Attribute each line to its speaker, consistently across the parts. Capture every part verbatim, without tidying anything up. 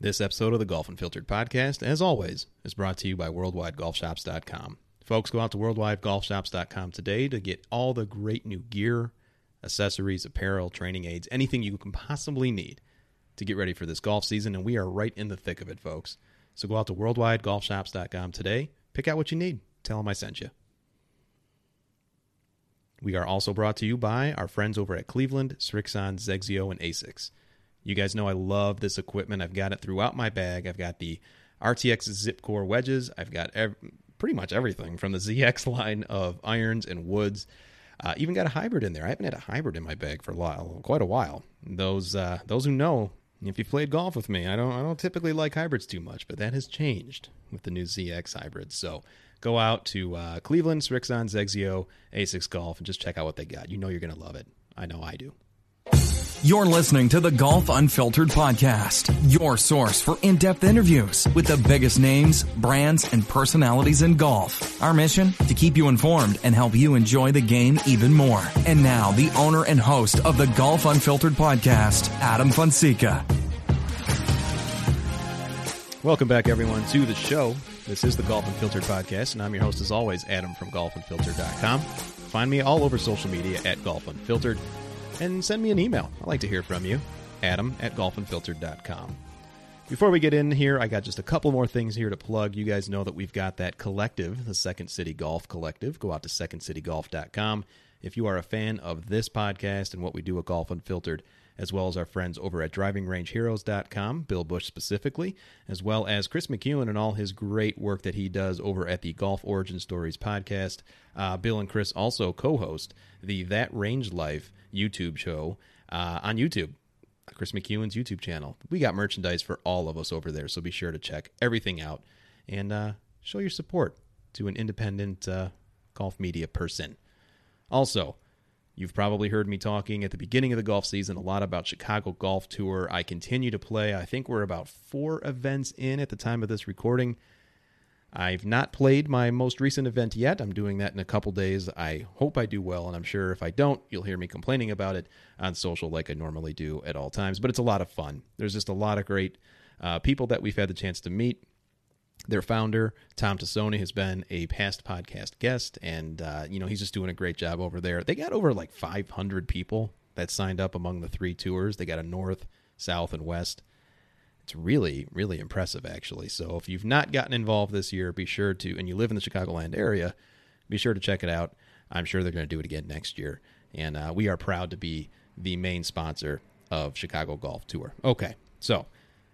Speaker 1: This episode of the Golf Unfiltered podcast, as always, is brought to you by worldwide golf shops dot com. Folks, go out to worldwide golf shops dot com today to get all the great new gear, accessories, apparel, training aids, anything you can possibly need to get ready for this golf season, and we are right in the thick of it, folks. So go out to worldwide golf shops dot com today, pick out what you need, tell them I sent you. We are also brought to you by our friends over at Cleveland, Srixon, Zexio, and Asics. You guys know I love this equipment. I've got it throughout my bag. I've got the R T X Zipcore wedges. I've got ev- pretty much everything from the Z X line of irons and woods. Uh, even got a hybrid in there. I haven't had a hybrid in my bag for a while, quite a while. Those uh, those who know, if you've played golf with me, I don't I don't typically like hybrids too much, but that has changed with the new Z X hybrids. So go out to uh, Cleveland, Srixon, Zexio, Asics Golf, and just check out what they got. You know you're going to love it. I know I do.
Speaker 2: You're listening to the Golf Unfiltered podcast, your source for in-depth interviews with the biggest names, brands, and personalities in golf. Our mission? To keep you informed and help you enjoy the game even more. And now, the owner and host of the Golf Unfiltered podcast, Adam Fonseca.
Speaker 1: Welcome back, everyone, to the show. This is the Golf Unfiltered podcast, and I'm your host, as always, Adam from golf unfiltered dot com. Find me all over social media at Golf Unfiltered. And send me an email. I'd like to hear from you. Adam at golf unfiltered dot com. Before we get in here, I got just a couple more things here to plug. You guys know that we've got that collective, the Second City Golf Collective. Go out to second city golf dot com. If you are a fan of this podcast and what we do at Golf Unfiltered, as well as our friends over at driving range heroes dot com, Bill Bush specifically, as well as Chris McEwen and all his great work that he does over at the Golf Origin Stories podcast. Uh, Bill and Chris also co-host the That Range Life YouTube show uh, on YouTube, Chris McEwen's YouTube channel. We got merchandise for all of us over there, so be sure to check everything out and uh, show your support to an independent uh, golf media person. Also, you've probably heard me talking at the beginning of the golf season a lot about Chicago Golf Tour. I continue to play. I think we're about four events in at the time of this recording. I've not played my most recent event yet. I'm doing that in a couple days. I hope I do well, and I'm sure if I don't, you'll hear me complaining about it on social like I normally do at all times. But it's a lot of fun. There's just a lot of great uh, people that we've had the chance to meet. Their founder, Tom Tassoni, has been a past podcast guest, and uh, you know he's just doing a great job over there. They got over like five hundred people that signed up among the three tours. They got a north, south, and west. It's really, really impressive, actually. So if you've not gotten involved this year, be sure to, and you live in the Chicagoland area, be sure to check it out. I'm sure they're going to do it again next year, and uh, we are proud to be the main sponsor of Chicago Golf Tour. Okay, so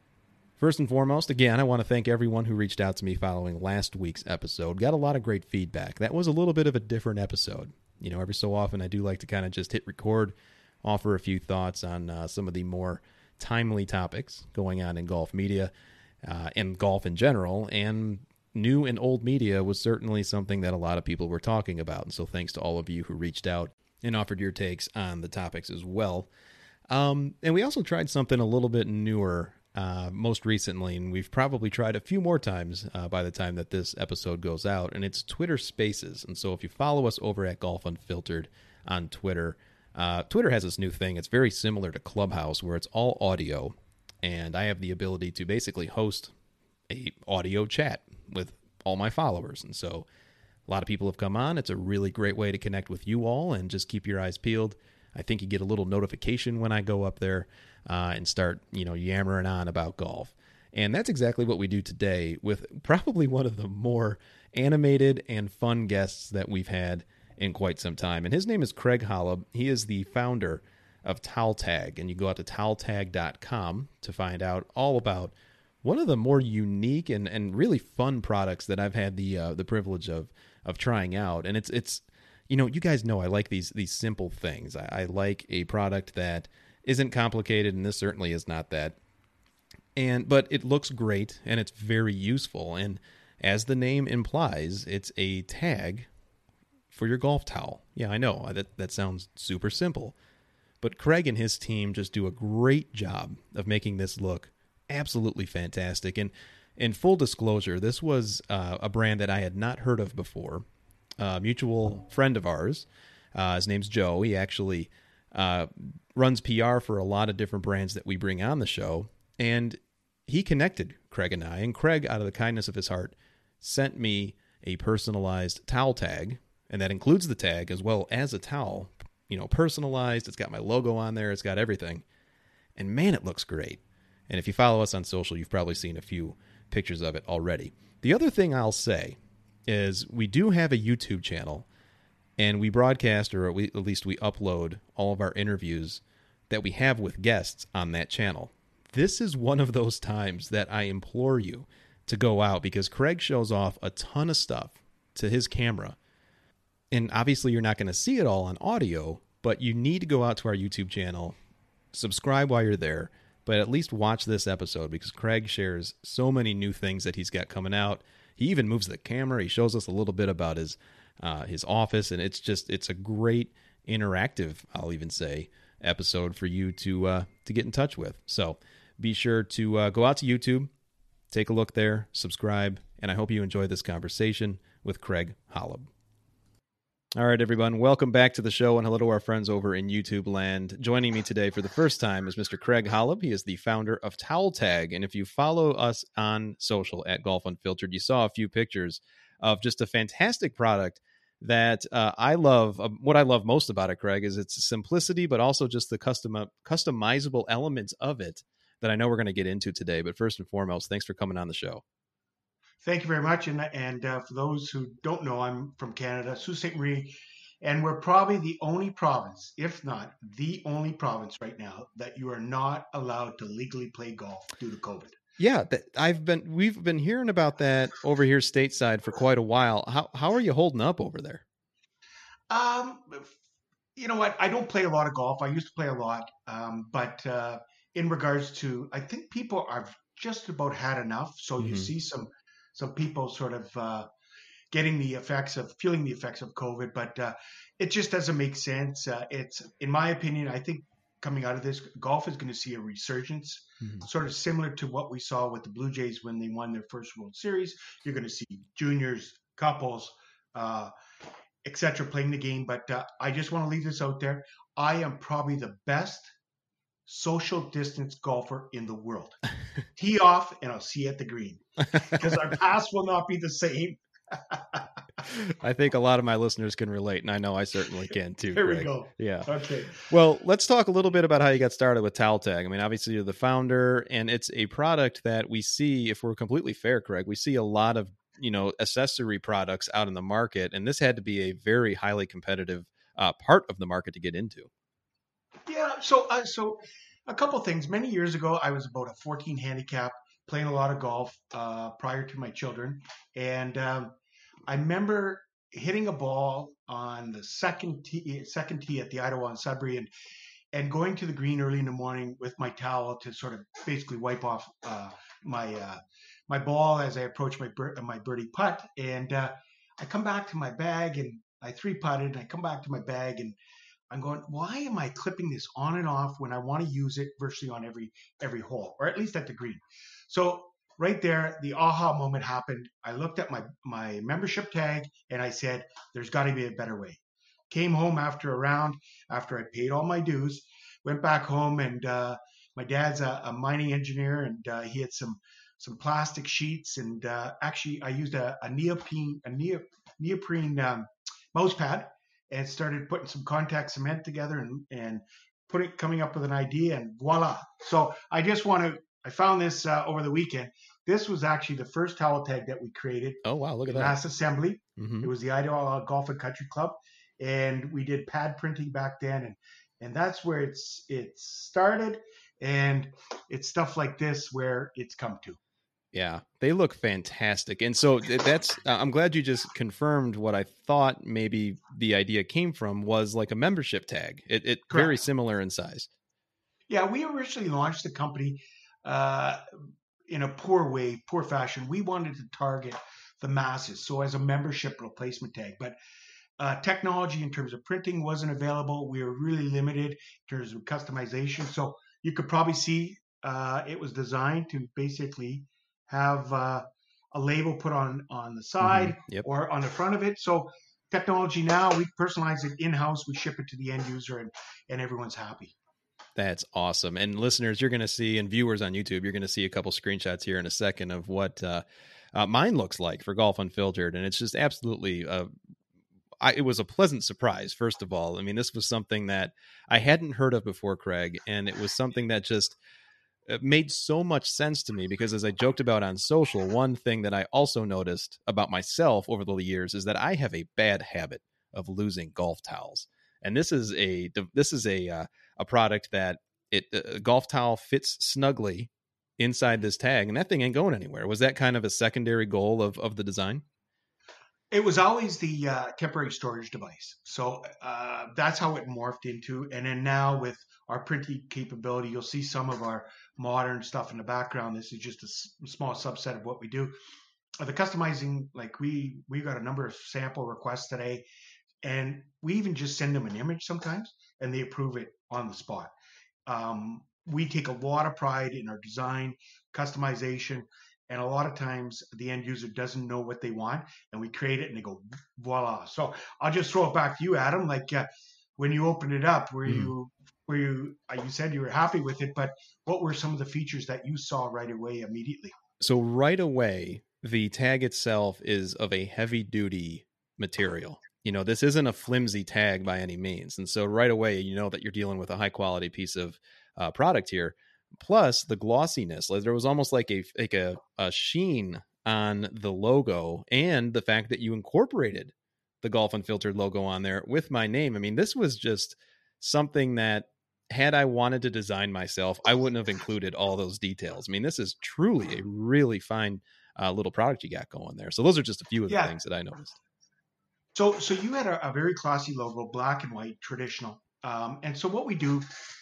Speaker 1: first and foremost, again, I want to thank everyone who reached out to me following last week's episode. Got a lot of great feedback. That was a little bit of a different episode. You know, every so often I do like to kind of just hit record, offer a few thoughts on uh, some of the more timely topics going on in golf media uh, and golf in general. And new and old media was certainly something that a lot of people were talking about. And so thanks to all of you who reached out and offered your takes on the topics as well. Um, and we also tried something a little bit newer Uh, most recently, and we've probably tried a few more times uh, by the time that this episode goes out, and it's Twitter Spaces. And so if you follow us over at Golf Unfiltered on Twitter, uh, Twitter has this new thing. It's very similar to Clubhouse, where it's all audio, and I have the ability to basically host a audio chat with all my followers. And so a lot of people have come on. It's a really great way to connect with you all and just keep your eyes peeled. I think you get a little notification when I go up there uh, and start, you know, yammering on about golf. And that's exactly what we do today with probably one of the more animated and fun guests that we've had in quite some time. And his name is Craig Holub. He is the founder of Towel Tag. And you go out to towel tag dot com to find out all about one of the more unique and, and really fun products that I've had the uh, the privilege of of trying out. And it's it's you know, you guys know I like these these simple things. I, I like a product that isn't complicated, and this certainly is not that. And but it looks great, and it's very useful. And as the name implies, it's a tag for your golf towel. Yeah, I know that that sounds super simple, but Craig and his team just do a great job of making this look absolutely fantastic. And in full disclosure, this was uh, a brand that I had not heard of before. A mutual friend of ours, uh, his name's Joe. He actually uh, runs P R for a lot of different brands that we bring on the show. And he connected Craig and I, and Craig, out of the kindness of his heart, sent me a personalized towel tag, and that includes the tag as well as a towel, you know, personalized. It's got my logo on there. It's got everything. And man, it looks great. And if you follow us on social, you've probably seen a few pictures of it already. The other thing I'll say is we do have a YouTube channel, and we broadcast, or we, at least we upload all of our interviews that we have with guests on that channel. This is one of those times that I implore you to go out, because Craig shows off a ton of stuff to his camera. And obviously you're not going to see it all on audio, but you need to go out to our YouTube channel, subscribe while you're there, but at least watch this episode, because Craig shares so many new things that he's got coming out. He even moves the camera. He shows us a little bit about his uh, his office, and it's just, it's a great interactive, I'll even say, episode for you to uh, to get in touch with. So be sure to uh, go out to YouTube, take a look there, subscribe, and I hope you enjoy this conversation with Craig Holub. All right, everyone, welcome back to the show, and hello to our friends over in YouTube land. Joining me today for the first time is Mister Craig Holub. He is the founder of Towel Tag, and if you follow us on social at Golf Unfiltered, you saw a few pictures of just a fantastic product that uh, I love. Uh, what I love most about it, Craig, is its simplicity, but also just the custom customizable elements of it that I know we're going to get into today. But first and foremost, thanks for coming on the show.
Speaker 3: Thank you very much. And and uh, for those who don't know, I'm from Canada, Sault Ste. Marie, and we're probably the only province, if not the only province right now, that you are not allowed to legally play golf due to COVID.
Speaker 1: Yeah, that I've been. We've been hearing about that over here stateside for quite a while. How how are you holding up over there?
Speaker 3: Um, you know what? I don't play a lot of golf. I used to play a lot, um, but uh, in regards to, I think people are just about had enough. So mm-hmm. you see some some people sort of uh, getting the effects of feeling the effects of COVID, but uh, it just doesn't make sense. Uh, it's, in my opinion, I think coming out of this, golf is going to see a resurgence, mm-hmm. sort of similar to what we saw with the Blue Jays when they won their first World Series. You're going to see juniors, couples, uh, et cetera, playing the game. But uh, I just want to leave this out there. I am probably the best social distance golfer in the world. Tee off, and I'll see you at the green, because our paths will not be the same.
Speaker 1: I think a lot of my listeners can relate, and I know I certainly can too.
Speaker 3: There
Speaker 1: Craig.
Speaker 3: we go.
Speaker 1: Yeah.
Speaker 3: Okay.
Speaker 1: Well, let's talk a little bit about how you got started with Towel Tag. I mean, obviously you're the founder, and it's a product that we see, if we're completely fair, Craig, we see a lot of, you know, accessory products out in the market, and this had to be a very highly competitive uh, part of the market to get into.
Speaker 3: Yeah. So, uh, so a couple things. Many years ago, I was about a fourteen handicap, playing a lot of golf uh, prior to my children, and um, I remember hitting a ball on the second tee, second tee at the Idaho on Sudbury, and and going to the green early in the morning with my towel to sort of basically wipe off uh, my uh, my ball as I approach my bir- my birdie putt. And uh, I come back to my bag, and I three putted, and I come back to my bag, and I'm going, why am I clipping this on and off when I want to use it virtually on every every hole, or at least at the green? So right there, the aha moment happened. I looked at my, my membership tag, and I said, there's got to be a better way. Came home after a round, after I paid all my dues, went back home, and uh, my dad's a, a mining engineer, and uh, he had some some plastic sheets, and uh, actually I used a, a neoprene a neo, neoprene um, mouse pad, and started putting some contact cement together, and and putting coming up with an idea, and voila. So I just want to. I found this uh, over the weekend. This was actually the first towel tag that we created.
Speaker 1: Oh, wow. Look at that.
Speaker 3: Mass assembly.
Speaker 1: Mm-hmm.
Speaker 3: It was the Idaho Golf and Country Club. And we did pad printing back then. And, and that's where it's it started. And it's stuff like this where it's come to.
Speaker 1: Yeah, they look fantastic. And so that's, uh, I'm glad you just confirmed what I thought maybe the idea came from, was like a membership tag. It, it very similar in size. Yeah,
Speaker 3: we originally launched the company Uh, in a poor way, poor fashion. We wanted to target the masses, so as a membership replacement tag. But uh, technology in terms of printing wasn't available. We were really limited in terms of customization. So you could probably see uh, it was designed to basically have uh, a label put on on the side
Speaker 1: mm-hmm. Yep.
Speaker 3: or on the front of it. So technology now, we personalize it in-house. We ship it to the end user, and, and everyone's happy.
Speaker 1: That's awesome. And listeners, you're going to see, and viewers on YouTube, you're going to see a couple screenshots here in a second of what uh, uh, mine looks like for Golf Unfiltered. And it's just absolutely, uh, I, it was a pleasant surprise, first of all. I mean, this was something that I hadn't heard of before, Craig, and it was something that just it made so much sense to me because, as I joked about on social, one thing that I also noticed about myself over the years is that I have a bad habit of losing golf towels. And this is a this is a uh, a product that it a golf towel fits snugly inside this tag, and that thing ain't going anywhere. Was that kind of a secondary goal of of the design?
Speaker 3: It was always the uh, temporary storage device. So uh, that's how it morphed into. And then now with our printing capability, you'll see some of our modern stuff in the background. This is just a s- small subset of what we do. Uh, the customizing, like we we got a number of sample requests today, and we even just send them an image sometimes, and they approve it on the spot. Um, we take a lot of pride in our design, customization, and a lot of times the end user doesn't know what they want, and we create it and they go, voila. So I'll just throw it back to you, Adam. Like uh, when you opened it up, were mm. you, were you, uh, you said you were happy with it, but what were some of the features that you saw right away immediately?
Speaker 1: So right away, the tag itself is of a heavy duty material. You know, this isn't a flimsy tag by any means. And so right away, you know that you're dealing with a high quality piece of uh, product here. Plus the glossiness, like there was almost like a like a, a sheen on the logo, and the fact that you incorporated the Golf Unfiltered logo on there with my name. I mean, this was just something that had I wanted to design myself, I wouldn't have included all those details. I mean, this is truly a really fine uh, little product you got going there. So those are just a few of the yeah. things that I noticed.
Speaker 3: So, so you had a, a very classy logo, black and white, traditional. Um, and so what we do,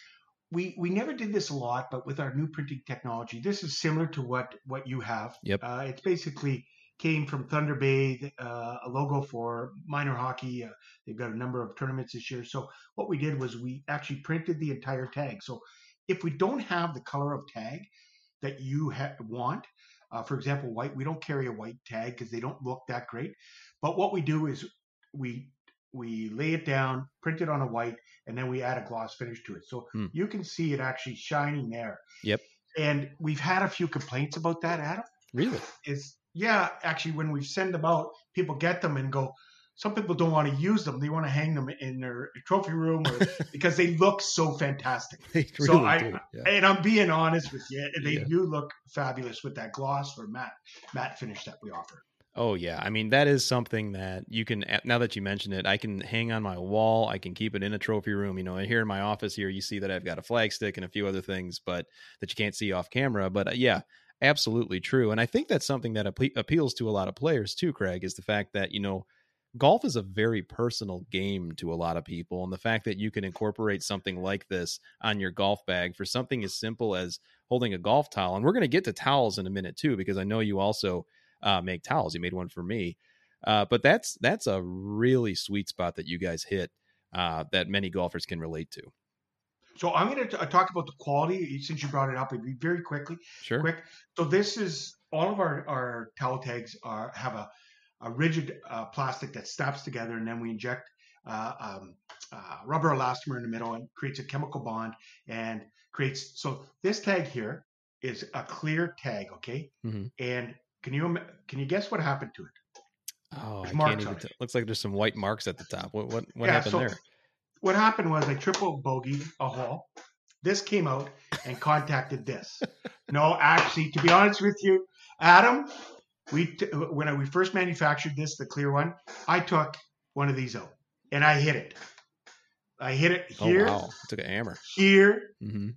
Speaker 3: we we never did this a lot, but with our new printing technology, this is similar to what what you have.
Speaker 1: Yep.
Speaker 3: Uh, it's basically came from Thunder Bay, uh, a logo for minor hockey. Uh, they've got a number of tournaments this year. So what we did was we actually printed the entire tag. So if we don't have the color of tag that you ha- want, uh, for example, white, we don't carry a white tag because they don't look that great. But what we do is we we lay it down, print it on a white, and then we add a gloss finish to it. So hmm. you can see it actually shining there.
Speaker 1: Yep.
Speaker 3: And we've had a few complaints about that, Adam.
Speaker 1: Really?
Speaker 3: Is yeah, actually, when we send them out, people get them and go, some people don't want to use them. They want to hang them in their trophy room or, because they look so fantastic.
Speaker 1: They really
Speaker 3: so I,
Speaker 1: do. Yeah.
Speaker 3: And I'm being honest with you, they
Speaker 1: yeah.
Speaker 3: do look fabulous with that gloss or matte, matte finish that we offer.
Speaker 1: Oh, yeah. I mean, that is something that you can, now that you mention it, I can hang on my wall. I can keep it in a trophy room. You know, here in my office here, you see that I've got a flag stick and a few other things, but that you can't see off camera. But uh, yeah, absolutely true. And I think that's something that ap- appeals to a lot of players too, Craig, is the fact that, you know, golf is a very personal game to a lot of people. And the fact that you can incorporate something like this on your golf bag for something as simple as holding a golf towel. And we're going to get to towels in a minute too, because I know you also Uh, make towels. You made one for me. Uh, but that's that's a really sweet spot that you guys hit uh, that many golfers can relate to.
Speaker 3: So I'm going to talk about the quality since you brought it up. It'd be very quickly.
Speaker 1: Sure.
Speaker 3: Quick. So this is all of our, our towel tags are have a, a rigid uh, plastic that snaps together, and then we inject uh, um, uh, rubber elastomer in the middle and creates a chemical bond and creates. So this tag here is a clear tag, okay?
Speaker 1: Mm-hmm.
Speaker 3: And Can you can you guess what happened to it?
Speaker 1: Oh, there's I can't even. T- looks like there's some white marks at the top. What what what
Speaker 3: yeah,
Speaker 1: happened
Speaker 3: so
Speaker 1: there?
Speaker 3: What happened was I triple bogeyed a hole. This came out and contacted this. No, actually, to be honest with you, Adam, we t- when I, we first manufactured this, the clear one, I took one of these out and I hit it. I hit it here.
Speaker 1: Oh wow! I took a hammer.
Speaker 3: Here,
Speaker 1: mm-hmm.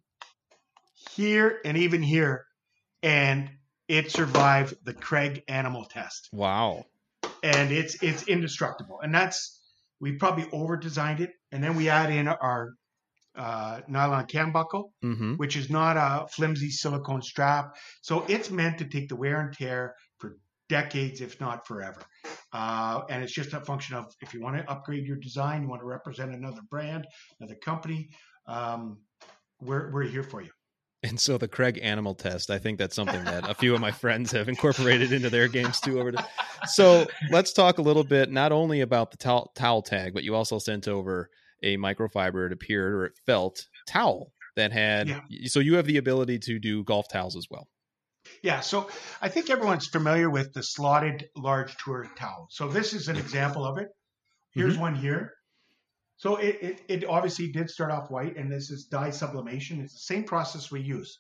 Speaker 3: here, and even here, and it survived the Craig animal test.
Speaker 1: Wow.
Speaker 3: And it's it's indestructible. And that's, we probably over-designed it. And then we add in our uh, nylon cam buckle,
Speaker 1: mm-hmm.
Speaker 3: which is not a flimsy silicone strap. So it's meant to take the wear and tear for decades, if not forever. Uh, and it's just a function of, if you want to upgrade your design, you want to represent another brand, another company, um, we're we're here for you.
Speaker 1: And so the Craig animal test, I think that's something that a few of my friends have incorporated into their games too. Over to, so let's talk a little bit, not only about the towel, towel tag, but you also sent over a microfiber, it appeared, or it felt, towel that had,
Speaker 3: Yeah.
Speaker 1: so you have the ability to do golf towels as well.
Speaker 3: Yeah, so I think everyone's familiar with the slotted large tour towel. So this is an example of it. Here's
Speaker 1: Mhm.
Speaker 3: one here. So it, it, it obviously did start off white, and this is dye sublimation. It's the same process we use.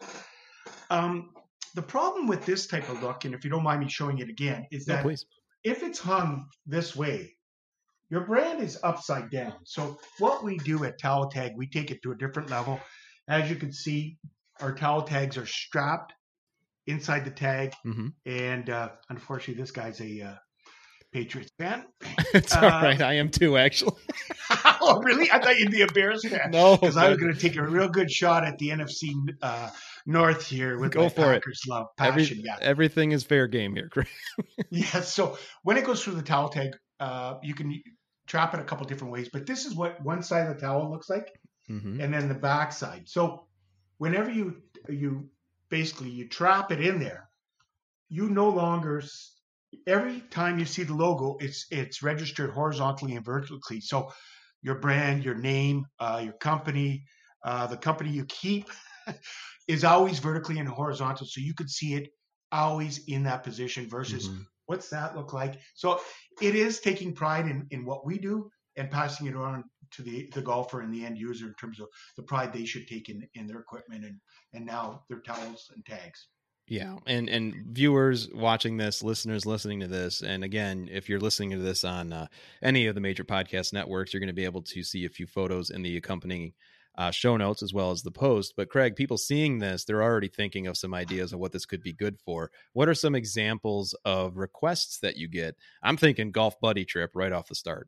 Speaker 3: Um, the problem with this type of look, and if you don't mind me showing it again, is
Speaker 1: No,
Speaker 3: that
Speaker 1: please.
Speaker 3: if it's hung this way, your brand is upside down. So what we do at Towel Tag, we take it to a different level. As you can see, our towel tags are strapped inside the tag.
Speaker 1: Mm-hmm.
Speaker 3: And uh, unfortunately, this guy's a uh, Patriots fan.
Speaker 1: It's
Speaker 3: Uh,
Speaker 1: all right. I am too, actually.
Speaker 3: Oh, really? I thought you'd be a Bears fan.
Speaker 1: No,
Speaker 3: Because I was
Speaker 1: but
Speaker 3: going to take a real good shot at the N F C uh, North here with
Speaker 1: Go
Speaker 3: my
Speaker 1: for it.
Speaker 3: Packers love
Speaker 1: every,
Speaker 3: passion. Yeah.
Speaker 1: everything is fair game here, Craig.
Speaker 3: Yeah. So when it goes through the towel tag, uh, you can trap it a couple different ways. But this is what one side of the towel looks like,
Speaker 1: Mm-hmm.
Speaker 3: and then the back side. So whenever you you basically you trap it in there, you no longer s- every time you see the logo, it's it's registered horizontally and vertically. So your brand, your name, uh, your company, uh, the company you keep is always vertically and horizontal. So you could see it always in that position versus
Speaker 1: Mm-hmm.
Speaker 3: what's that look like? So it is taking pride in, in what we do and passing it on to the, the golfer and the end user in terms of the pride they should take in, in their equipment and, and now their towels and tags.
Speaker 1: Yeah, and and viewers watching this, listeners listening to this, and again, if you're listening to this on uh, any of the major podcast networks, you're going to be able to see a few photos in the accompanying uh, show notes as well as the post. But Craig, people seeing this, they're already thinking of some ideas of what this could be good for. What are some examples of requests that you get? I'm thinking golf buddy trip right off the start.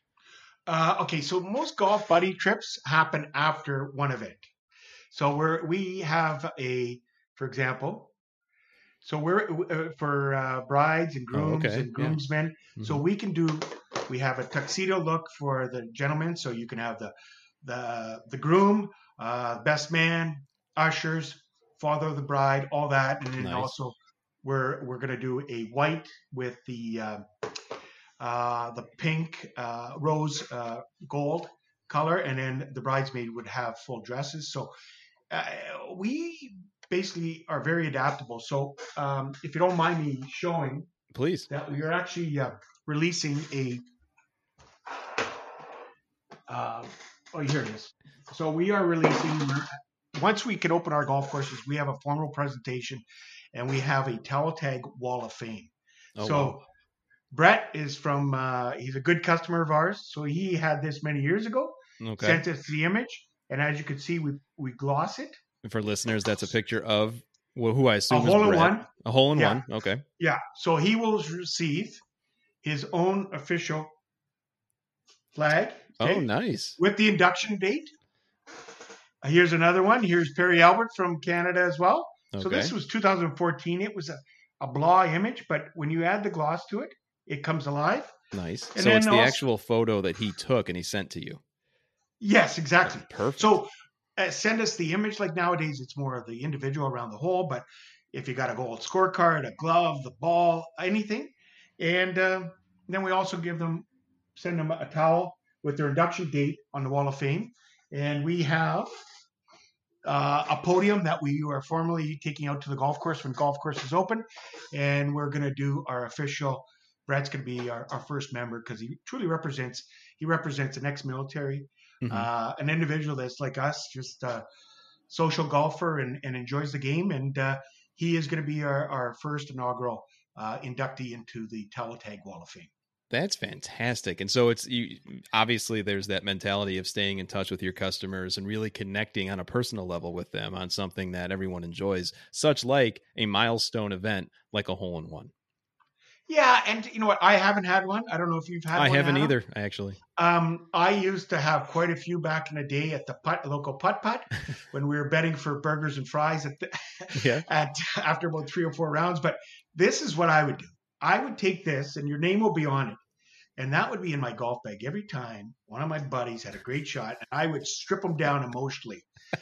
Speaker 3: Uh, okay, so most golf buddy trips happen after one event. So we're we have a, for example, so we're uh, for uh, brides and
Speaker 1: Oh,
Speaker 3: grooms
Speaker 1: okay.
Speaker 3: and
Speaker 1: Yeah.
Speaker 3: groomsmen. So
Speaker 1: Mhm.
Speaker 3: we can do. We have a tuxedo look for the gentleman. So you can have the the the groom, uh, best man, ushers, father of the bride, all that, and then
Speaker 1: Nice.
Speaker 3: also we're we're gonna do a white with the uh, uh, the pink, uh, rose, uh, gold color, and then the bridesmaid would have full dresses. So uh, we basically are very adaptable. So um, if you don't mind me showing
Speaker 1: Please.
Speaker 3: that we are actually uh, releasing a, uh, oh, here it is. So we are releasing, once we can open our golf courses, we have a formal presentation and we have a Towel Tag Wall of Fame.
Speaker 1: Oh,
Speaker 3: so
Speaker 1: wow.
Speaker 3: Brett is from, uh, he's a good customer of ours. So he had this many years ago,
Speaker 1: Okay.
Speaker 3: sent us the image. And as you can see, we, we gloss it.
Speaker 1: For listeners, that's a picture of well, who I assume
Speaker 3: A
Speaker 1: is
Speaker 3: hole in
Speaker 1: Brett.
Speaker 3: one.
Speaker 1: A hole in
Speaker 3: Yeah.
Speaker 1: one. Okay.
Speaker 3: Yeah. So he will receive his own official flag.
Speaker 1: Oh,
Speaker 3: okay,
Speaker 1: nice.
Speaker 3: with the induction date. Uh, Here's another one. Here's Perry Albert from Canada as well. So
Speaker 1: Okay.
Speaker 3: this was two thousand fourteen. It was a, a blah image, but when you add the gloss to it, it comes alive.
Speaker 1: Nice.
Speaker 3: And
Speaker 1: So
Speaker 3: then
Speaker 1: it's the
Speaker 3: also-
Speaker 1: actual photo that he took and he sent to you.
Speaker 3: Yes, exactly.
Speaker 1: Perfect.
Speaker 3: So uh, send us the image. Like nowadays, it's more of the individual around the hole. But if you got a gold scorecard, a glove, the ball, anything, and uh, then we also give them, send them a towel with their induction date on the Wall of Fame, and we have uh, a podium that we are formally taking out to the golf course when golf course is open, and we're going to do our official. Brett's going to be our, our first member because he truly represents. He represents an ex-military.
Speaker 1: Mhm.
Speaker 3: Uh, an individual that's like us, just a social golfer and, and enjoys the game. And uh, he is going to be our, our first inaugural uh, inductee into the Towel Tag Wall of Fame.
Speaker 1: That's fantastic. And so it's you, obviously there's that mentality of staying in touch with your customers and really connecting on a personal level with them on something that everyone enjoys, such like a milestone event like a hole in one.
Speaker 3: Yeah, and you know what? I haven't had one. I don't know if you've had
Speaker 1: I
Speaker 3: one.
Speaker 1: haven't
Speaker 3: Adam.
Speaker 1: either, actually.
Speaker 3: Um, I used to have quite a few back in the day at the putt, local putt putt when we were betting for burgers and fries at the,
Speaker 1: Yeah.
Speaker 3: at after about three or four rounds. But this is what I would do. I would take this, and your name will be on it, and that would be in my golf bag every time one of my buddies had a great shot, and I would strip them down emotionally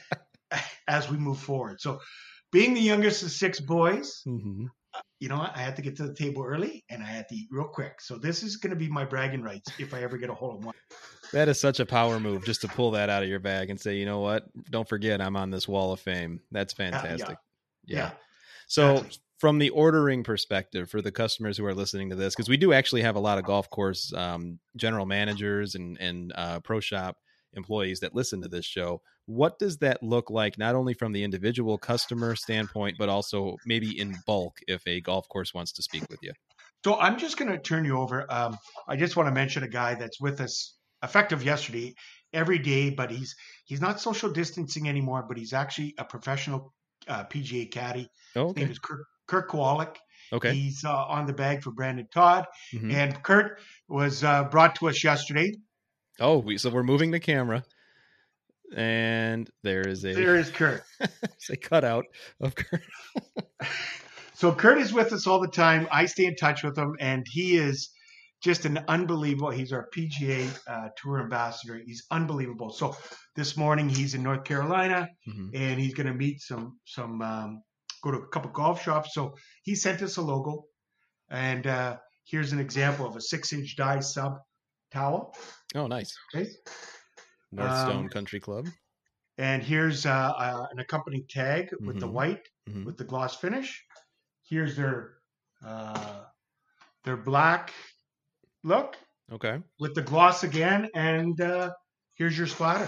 Speaker 3: as we move forward. So, being the youngest of six boys,
Speaker 1: Mm-hmm.
Speaker 3: you know what? I had to get to the table early, and I had to eat real quick. So this is going to be my bragging rights if I ever get a hole in one.
Speaker 1: That is such a power move, just to pull that out of your bag and say, you know what? Don't forget, I'm on this wall of fame. That's fantastic.
Speaker 3: Uh,
Speaker 1: yeah.
Speaker 3: yeah. yeah.
Speaker 1: So
Speaker 3: Exactly.
Speaker 1: from the ordering perspective for the customers who are listening to this, because we do actually have a lot of golf course um, general managers and, and uh, pro shop employees that listen to this show, what does that look like, not only from the individual customer standpoint, but also maybe in bulk if a golf course wants to speak with you?
Speaker 3: So I'm just going to turn you over. Um, I just want to mention a guy that's with us effective yesterday every day, but he's he's not social distancing anymore, but he's actually a professional uh, P G A caddy.
Speaker 1: Oh,
Speaker 3: His
Speaker 1: okay.
Speaker 3: name is Kirk, Kirk Kowalik.
Speaker 1: Okay.
Speaker 3: He's uh, on the bag for Brandon Todd.
Speaker 1: Mm-hmm.
Speaker 3: And Kurt was uh, brought to us yesterday.
Speaker 1: Oh, we, so we're moving the camera. And there is a
Speaker 3: there is Kurt.
Speaker 1: It's a cutout of Kurt.
Speaker 3: So Kurt is with us all the time. I stay in touch with him, and he is just an unbelievable. He's our P G A uh, Tour ambassador. He's unbelievable. So this morning he's in North Carolina, mm-hmm. and he's going to meet some some um, go to a couple golf shops. So he sent us a logo, and uh, here's an example of a six-inch dye sub towel.
Speaker 1: Oh, nice.
Speaker 3: Okay.
Speaker 1: Northstone
Speaker 3: um,
Speaker 1: Country Club.
Speaker 3: And here's uh, uh, an accompanying tag with mm-hmm. the white mm-hmm. with the gloss finish. Here's their uh, their black look.
Speaker 1: Okay. With
Speaker 3: the gloss again, and uh, here's your splatter.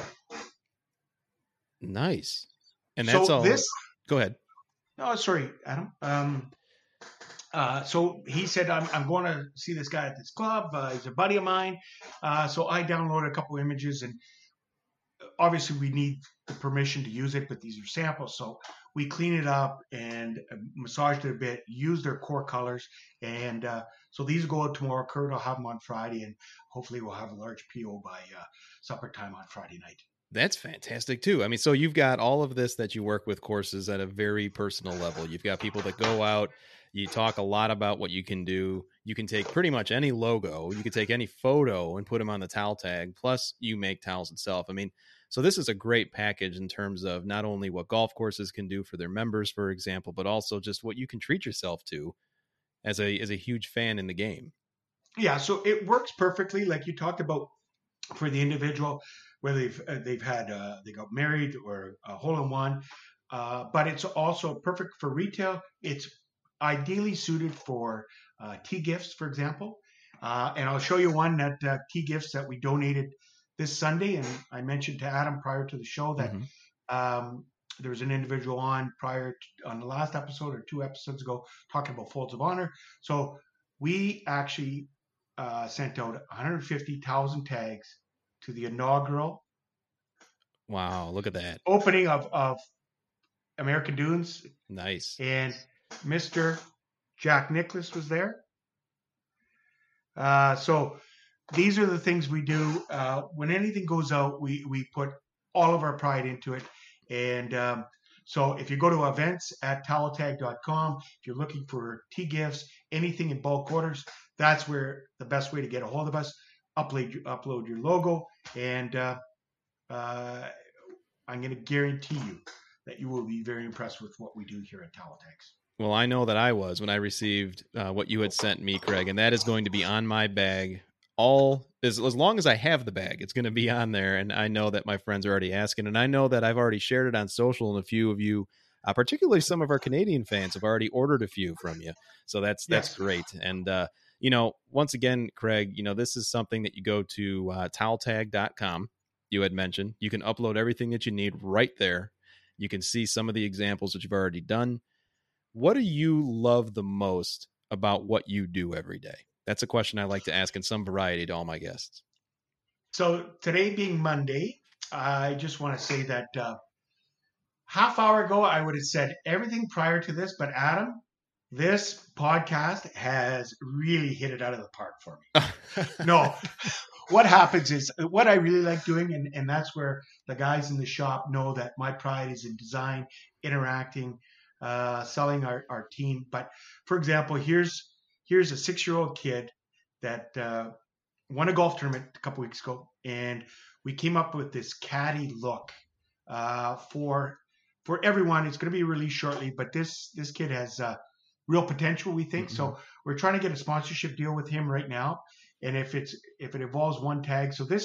Speaker 1: Nice. And that's
Speaker 3: so
Speaker 1: all.
Speaker 3: This,
Speaker 1: Go ahead.
Speaker 3: No, sorry, Adam. Um, uh, so he said, I'm, I'm going to see this guy at this club. Uh, he's a buddy of mine. Uh, so I downloaded a couple images, and obviously we need the permission to use it, but these are samples. So we clean it up and massaged it a bit, use their core colors. And uh, so these go out tomorrow. Kurt will have them on Friday, and hopefully we'll have a large P O by uh, supper time on Friday night.
Speaker 1: That's fantastic too. I mean, so you've got all of this that you work with courses at a very personal level. You've got people that go out, you talk a lot about what you can do. You can take pretty much any logo, you can take any photo and put them on the towel tag. Plus you make towels itself. I mean, so this is a great package in terms of not only what golf courses can do for their members, for example, but also just what you can treat yourself to as a, as a huge fan in the game.
Speaker 3: Yeah. So it works perfectly. Like you talked about for the individual, whether they've, uh, they've had, uh, they got married or a hole in one, uh, but it's also perfect for retail. It's ideally suited for uh, tea gifts, for example. Uh, and I'll show you one that uh, tea gifts that we donated this Sunday. And I mentioned to Adam prior to the show that mm-hmm. um, there was an individual on prior to, on the last episode or two episodes ago talking about Folds of Honor. So we actually uh, sent out one hundred fifty thousand tags to the inaugural.
Speaker 1: Wow, look at that.
Speaker 3: Opening of, of American Dunes.
Speaker 1: Nice.
Speaker 3: And Mister Jack Nicklaus was there. Uh, so these are the things we do. Uh, when anything goes out, we, we put all of our pride into it. And um, so if you go to events at towel tag dot com, if you're looking for tea gifts, anything in bulk orders, that's where the best way to get a hold of us. Upload, upload your logo, and uh, uh, I'm going to guarantee you that you will be very impressed with what we do here at Towel Tags.
Speaker 1: Well, I know that I was when I received uh, what you had sent me, Craig, and that is going to be on my bag all as, as long as I have the bag. It's going to be on there, and I know that my friends are already asking, and I know that I've already shared it on social, and a few of you, uh, particularly some of our Canadian fans, have already ordered a few from you. So that's that's yes. great. And uh, you know, once again, Craig, you know, this is something that you go to uh, towel tag dot com. You had mentioned you can upload everything that you need right there. You can see some of the examples that you've already done. What do you love the most about what you do every day? That's a question I like to ask in some variety to all my guests.
Speaker 3: So today being Monday, I just want to say that uh, half hour ago, I would have said everything prior to this, but Adam, this podcast has really hit it out of the park for me. No, what happens is what I really like doing, and, and that's where the guys in the shop know that my pride is in design, interacting, uh, selling our, our team. But for example, here's here's a six-year-old kid that uh, won a golf tournament a couple weeks ago, and we came up with this caddy look uh, for for everyone. It's going to be released shortly, but this this kid has uh, real potential, we think. Mm-hmm. So we're trying to get a sponsorship deal with him right now. And if it's if it involves one tag, so this is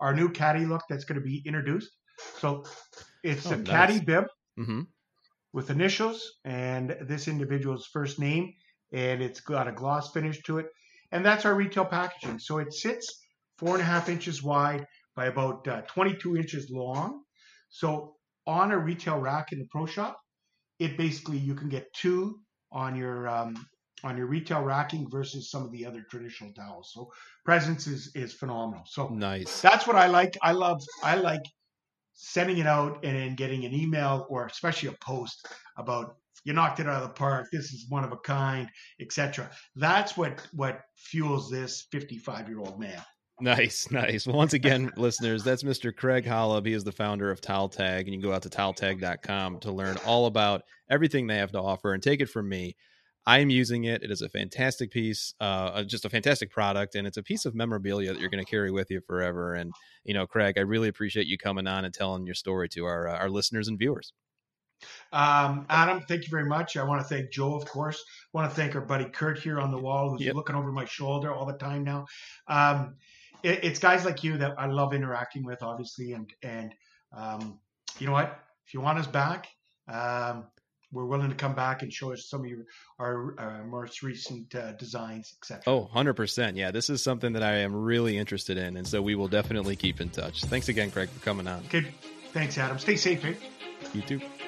Speaker 3: our new caddy look that's going to be introduced. So it's
Speaker 1: Oh,
Speaker 3: a
Speaker 1: nice.
Speaker 3: caddy bib
Speaker 1: Mm-hmm.
Speaker 3: with initials and this individual's first name, and it's got a gloss finish to it. And that's our retail packaging. So it sits four and a half inches wide by about uh, twenty-two inches long. So on a retail rack in the pro shop, it basically, you can get two on your um, on your retail racking versus some of the other traditional towels. So presence is is phenomenal. So
Speaker 1: Nice.
Speaker 3: that's what I like. I love I like sending it out and then getting an email or especially a post about you knocked it out of the park. This is one of a kind, et cetera. That's what what fuels this fifty-five year old man.
Speaker 1: Nice, nice. Well, once again, listeners, that's Mister Craig Holub. He is the founder of Towel Tag, and you can go out to towel tag dot com to learn all about everything they have to offer. And take it from me, I am using it. It is a fantastic piece, uh, just a fantastic product, and it's a piece of memorabilia that you're going to carry with you forever. And, you know, Craig, I really appreciate you coming on and telling your story to our uh, our listeners and viewers.
Speaker 3: Um, Adam, thank you very much. I want to thank Joe, of course. I want to thank our buddy Kurt here on the wall, who's
Speaker 1: Yep.
Speaker 3: looking over my shoulder all the time now. Um, it, it's guys like you that I love interacting with, obviously. And, and um, you know what? If you want us back, um, we're willing to come back and show us some of your, our, our most recent uh, designs, et cetera.
Speaker 1: Oh, one hundred percent. Yeah, this is something that I am really interested in, and so we will definitely keep in touch. Thanks again, Craig, for coming on.
Speaker 3: Okay. Thanks, Adam. Stay safe, eh?
Speaker 1: You too.